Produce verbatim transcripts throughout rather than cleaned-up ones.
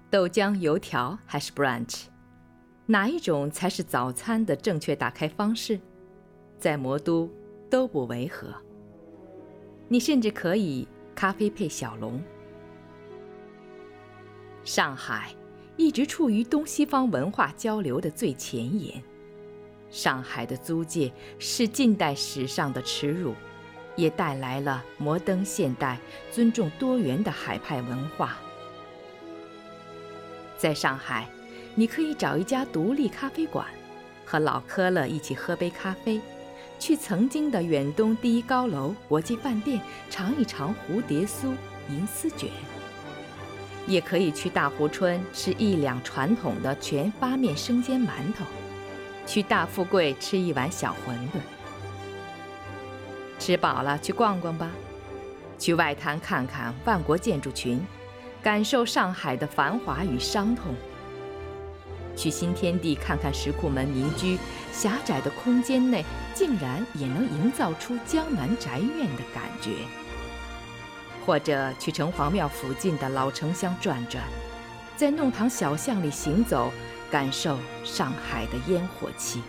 豆浆、油条还是 brunch， 哪一种才是早餐的正确打开方式？在魔都都不违和。你甚至可以咖啡配小笼。上海一直处于东西方文化交流的最前沿。上海的租界是近代史上的耻辱，也带来了摩登现代、尊重多元的海派文化。在上海，你可以找一家独立咖啡馆，和老科勒一起喝杯咖啡，去曾经的远东第一高楼国际饭店尝一尝蝴蝶酥、银丝卷，也可以去大湖春吃一两传统的全发面生煎馒头，去大富贵吃一碗小馄饨。吃饱了去逛逛吧，去外滩看看万国建筑群，感受上海的繁华与伤痛。去新天地看看石库门民居，狭窄的空间内竟然也能营造出江南宅院的感觉。或者去城隍庙附近的老城乡转转，在弄堂小巷里行走，感受上海的烟火气。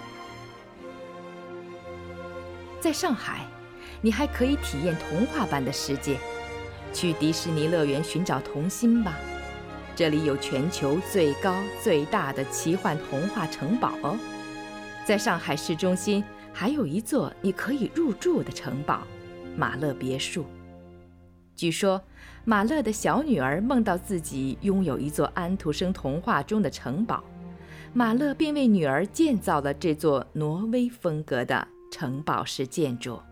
在上海，你还可以体验童话般的世界，去迪士尼乐园寻找童心吧。这里有全球最高最大的奇幻童话城堡哦。在上海市中心还有一座你可以入住的城堡——马勒别墅。据说马勒的小女儿梦到自己拥有一座安徒生童话中的城堡，马勒便为女儿建造了这座挪威风格的城堡式建筑。